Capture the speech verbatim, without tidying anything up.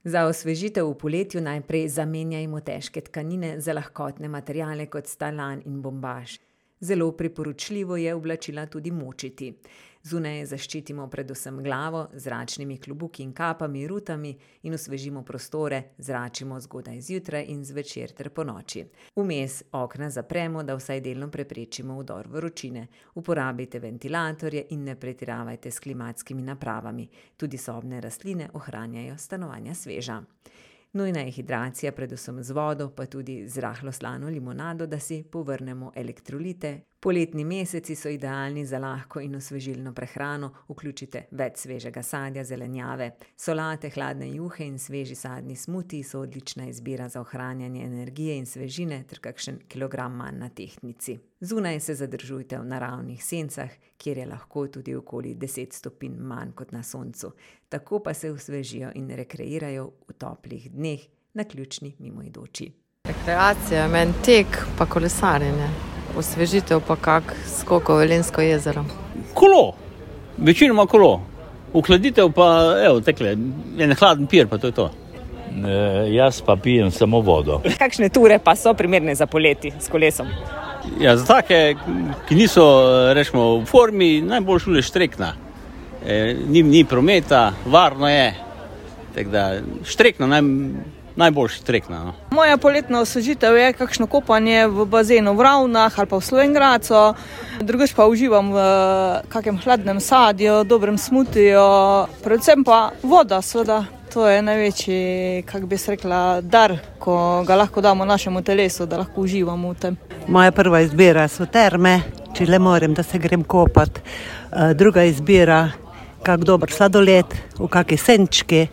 Za osvežitev v poletju najprej zamenjajmo težke tkanine za lahkotne materiale kot sta lan in bombaž. Zelo priporočljivo je oblačila tudi močiti. Zunaj zaščitimo predvsem glavo z zračnimi klobuki in kapami, rutami in osvežimo prostore, zračimo zgodaj zjutraj in zvečer ter ponoči. Vmes okna zapremo, da vsaj delno preprečimo vdor vročine. Uporabite ventilatorje in ne pretiravajte s klimatskimi napravami. Tudi sobne rastline ohranjajo stanovanja sveža. Nujna je hidracija, predvsem z vodo, pa tudi z rahlo slano limonado, da si povrnemo elektrolite. Poletni meseci so idealni za lahko in osvežilno prehrano. Vključite več svežega sadja, zelenjave. Solate, hladne juhe in sveži sadni smuti so odlična izbira za ohranjanje energije in svežine ter kakšen kilogram manj na tehtnici. Zunaj se zadržujte v naravnih sencah, kjer je lahko tudi okoli deset stopinj manj kot na soncu. Tako pa se osvežijo in rekreirajo v toplih dneh naključni mimoidoči. Rekreacija, meni tek pa kolesarjenje. Osvežitev pa kak skok v Velenjsko jezero. Kolo, večinoma kolo. Ohladitev pa, evo, tekle, en hladen pir, pa to je to. E, jaz pa pijem samo vodo. Kakšne ture pa so primerne za poleti s kolesom? Ja, za take, ki niso, rečemo, v formi, najbolj šule štrekna. E, ni, ni prometa, varno je. Tako da štrekna, naj, najbolj štrekna. No. Moja poletna osvežitev je kakšno kopanje v bazenu v Ravnah ali pa v Slovenj Gradcu. Drugič pa uživam v kakem hladnem sadju, dobrem smutiju, predvsem pa voda, seveda. To je največji, kako bi se rekla, dar, ko ga lahko damo našemu telesu, da lahko uživamo v tem. Moja prva izbira so terme, če le morem, da se grem kopat. Druga izbira, kak dober sladoled, v kaki senčki.